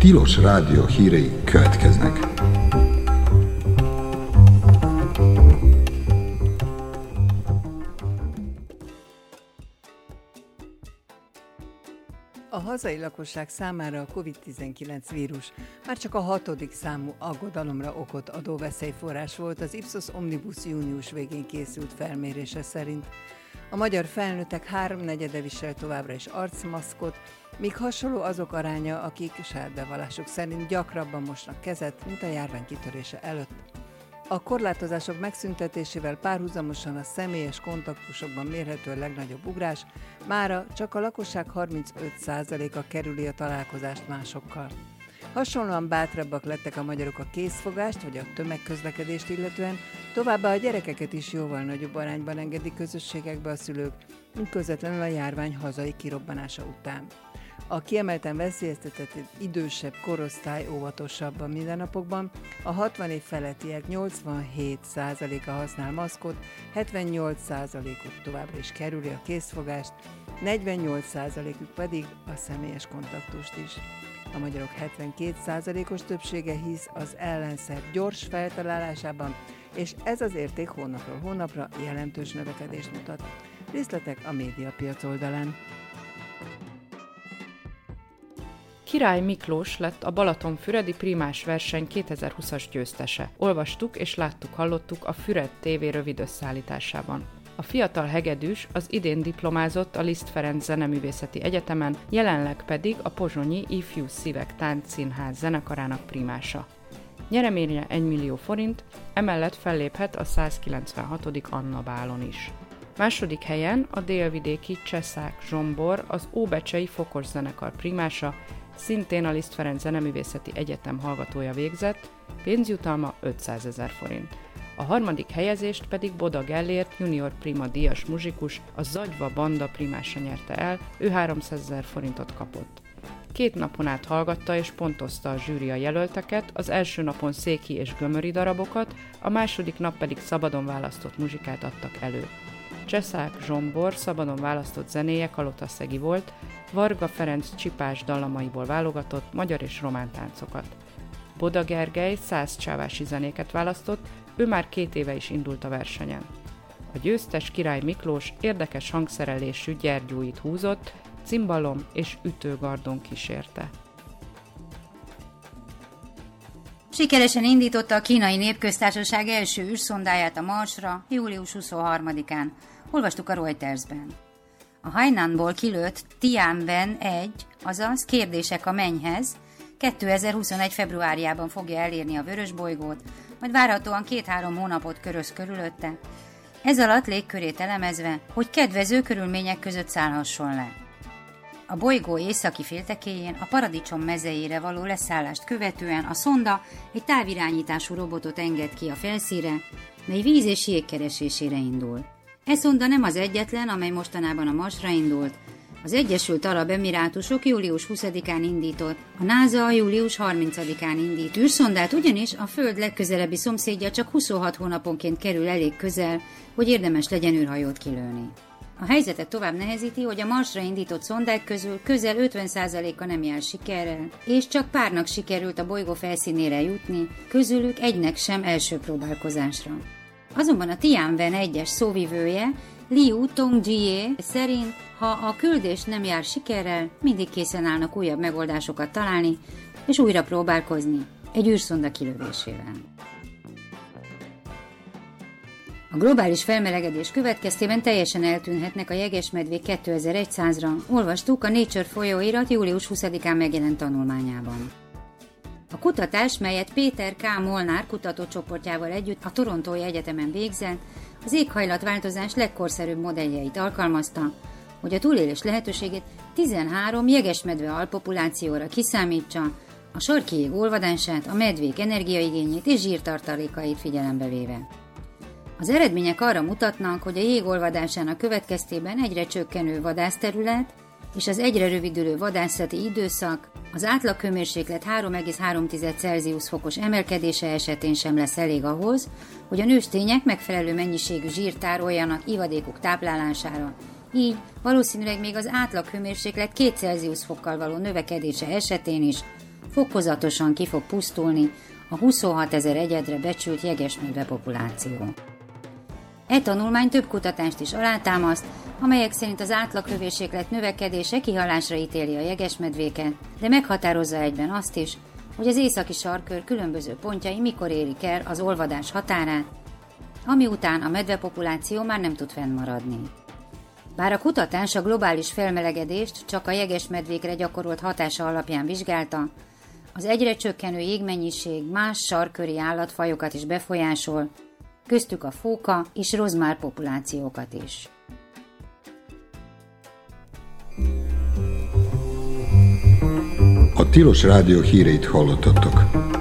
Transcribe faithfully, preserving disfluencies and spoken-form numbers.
Tilos Rádió hírei következnek. A hazai lakosság számára a kovid tizenkilenc vírus már csak a hatodik számú aggodalomra okot adó veszélyforrás volt az Ipsos Omnibus június végén készült felmérése szerint. A magyar felnőttek háromnegyede visel továbbra is arcmaszkot, míg hasonló azok aránya, akik saját bevallásuk szerint gyakrabban mosnak kezet, mint a járvány kitörése előtt. A korlátozások megszüntetésével párhuzamosan a személyes kontaktusokban mérhető a legnagyobb ugrás, mára csak a lakosság harmincöt százaléka kerüli a találkozást másokkal. Hasonlóan bátrabbak lettek a magyarok a készfogást vagy a tömegközlekedést illetően, továbbá a gyerekeket is jóval nagyobb arányban engedik közösségekbe a szülők, mint közvetlenül a járvány hazai kirobbanása után. A kiemelten veszélyeztetett idősebb korosztály óvatosabb a mindennapokban, a hatvan év felettiek nyolcvanhét százaléka használ maszkot, hetvennyolc százalékuk továbbra is kerüli a készfogást, negyvennyolc százalékuk pedig a személyes kontaktust is. A magyarok hetvenkét százalékos többsége hisz az ellenszer gyors feltalálásában, és ez az érték hónapról hónapra jelentős növekedést mutat. Részletek a Médiapiac oldalán. Király Miklós lett a Balatonfüredi Primás verseny kétezer-húszas győztese. Olvastuk és láttuk, hallottuk a Füred té vé rövid összeállításában. A fiatal hegedűs az idén diplomázott a Liszt Ferenc Zeneművészeti Egyetemen, jelenleg pedig a pozsonyi Ifjú Szívek Táncszínház zenekarának primása. Nyereménye egy millió forint, emellett felléphet a százkilencvenhatodik Anna bálon is. Második helyen a délvidéki Cseszák Zsombor, az Óbecsei Fokos zenekar primása, szintén a Liszt Ferenc Zeneművészeti Egyetem hallgatója végzett, pénzjutalma ötszázezer forint. A harmadik helyezést pedig Boda Gellért junior prima díjas muzsikus, a Zagyva Banda primása nyerte el, ő háromszázezer forintot kapott. Két napon át hallgatta és pontozta a zsűri a jelölteket, az első napon széki és gömöri darabokat, a második nap pedig szabadon választott muzsikát adtak elő. Cseszák Zsombor szabadon választott zenéje kalotaszegi volt, Varga Ferenc csipás dallamaiból válogatott magyar és román táncokat. Boda Gergely száz csávási zenéket választott, ő már két éve is indult a versenyen. A győztes Király Miklós érdekes hangszerelésű gyergyóit húzott, cimbalom és ütőgardon kísérte. Sikeresen indította a Kínai Népköztársaság első űrszondáját a Marsra július huszonharmadikán. Olvastuk a Reutersben. A Hainanból kilőtt Tianwen egy, azaz Kérdések a mennyhez, kétezer-huszonegy februárjában fogja elérni a vörösbolygót, majd várhatóan két-három hónapot köröz körülötte, ez alatt légkörét elemezve, hogy kedvező körülmények között szállhasson le. A bolygó északi féltekéjén a Paradicsom mezejére való leszállást követően a szonda egy távirányítású robotot enged ki a felszínre, mely víz és jég keresésére indul. E szonda nem az egyetlen, amely mostanában a Marsra indult. Az Egyesült Arab Emirátusok július huszadikán indított, a NASA július harmincadikán indít űrszondát, ugyanis a Föld legközelebbi szomszédja csak huszonhat hónaponként kerül elég közel, hogy érdemes legyen űrhajót kilőni. A helyzetet tovább nehezíti, hogy a Marsra indított szondák közül közel ötven százaléka nem jár sikerrel, és csak párnak sikerült a bolygó felszínére jutni, közülük egynek sem első próbálkozásra. Azonban a Tianwen egyes szóvivője, Liu Tongjie szerint, ha a küldés nem jár sikerrel, mindig készen állnak újabb megoldásokat találni, és újra próbálkozni egy űrszonda kilövésével. A globális felmelegedés következtében teljesen eltűnhetnek a jegesmedvék kétezer-százra, olvastuk a Nature folyóirat július huszadikán megjelent tanulmányában. A kutatás, melyet Péter K. Molnár kutatócsoportjával együtt a Torontói Egyetemen végzett, az éghajlatváltozás legkorszerűbb modelljeit alkalmazta, hogy a túlélés lehetőségét tizenhárom jegesmedve alpopulációra kiszámítsa, a sarki jég olvadását, a medvék energiaigényét és zsírtartalékait figyelembe véve. Az eredmények arra mutatnak, hogy a jég olvadásának következtében egyre csökkenő vadászterület és az egyre rövidülő vadászati időszak az átlaghőmérséklet három egész három Celsius fokos emelkedése esetén sem lesz elég ahhoz, hogy a nőstények megfelelő mennyiségű zsírt tároljanak ivadékuk táplálására. Így valószínűleg még az átlaghőmérséklet két Celsius fokkal való növekedése esetén is fokozatosan ki fog pusztulni a huszonhat ezer egyedre becsült jegesmedve populáció. E tanulmány több kutatást is alátámaszt, amelyek szerint az átlaghőmérséklet növekedése kihalásra ítéli a jegesmedvéket, de meghatározza egyben azt is, hogy az északi sarkkör különböző pontjai mikor érik el az olvadás határát, ami után a medvepopuláció már nem tud fennmaradni. Bár a kutatás a globális felmelegedést csak a jegesmedvékre gyakorolt hatása alapján vizsgálta, az egyre csökkenő jégmennyiség más sarkköri állatfajokat is befolyásol, köztük a fóka és rozmár populációkat is. A Tilos Rádió híreit hallottatok.